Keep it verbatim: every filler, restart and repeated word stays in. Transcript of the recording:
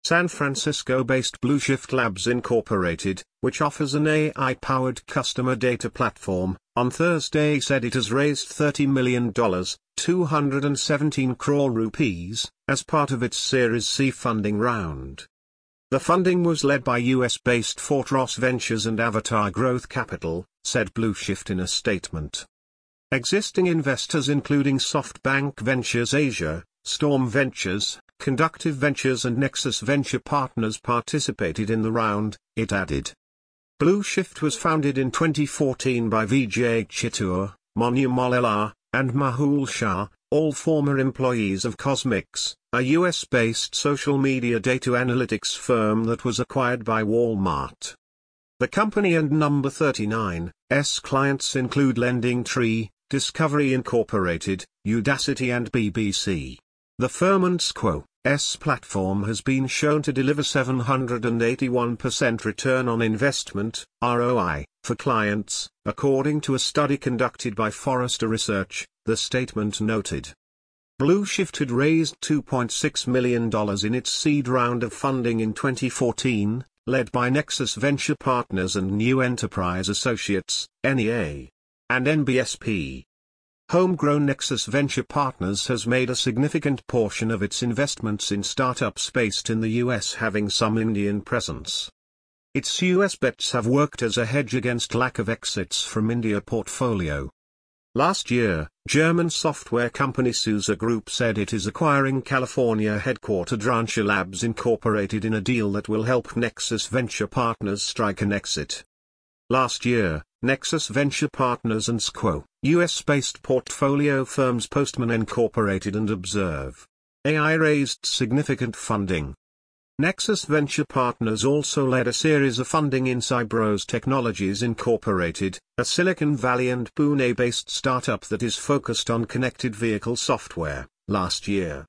San Francisco-based Blueshift Labs Incorporated, which offers an A I-powered customer data platform, on Thursday said it has raised thirty million dollars, two hundred seventeen crore rupees, as part of its Series C funding round. The funding was led by U S-based Fort Ross Ventures and Avatar Growth Capital, said Blueshift in a statement. Existing investors including SoftBank Ventures Asia, Storm Ventures, Conductive Ventures and Nexus Venture Partners participated in the round, it added. Blueshift was founded in twenty fourteen by Vijay Chittoor, Monu Mollella, and Mahul Shah, all former employees of Cosmix, a U S-based social media data analytics firm that was acquired by Walmart. The company and Number thirty-nine's clients include LendingTree, Discovery Incorporated, Udacity and B B C. The firm and Squo's platform has been shown to deliver seven hundred eighty-one percent return on investment, R O I, for clients, according to a study conducted by Forrester Research, the statement noted. Blueshift had raised two point six million dollars in its seed round of funding in twenty fourteen, led by Nexus Venture Partners and New Enterprise Associates, N E A, and N B S P. Homegrown Nexus Venture Partners has made a significant portion of its investments in startups based in the U S, having some Indian presence. Its U S bets have worked as a hedge against lack of exits from India portfolio. Last year, German software company SUSE Group said it is acquiring California-headquartered Rancher Labs Incorporated in a deal that will help Nexus Venture Partners strike an exit. Last year, Nexus Venture Partners and Squo, U S-based portfolio firms Postman Incorporated and Observe A I raised significant funding. Nexus Venture Partners also led a series of funding in Cybros Technologies Incorporated, a Silicon Valley and Pune-based startup that is focused on connected vehicle software, last year.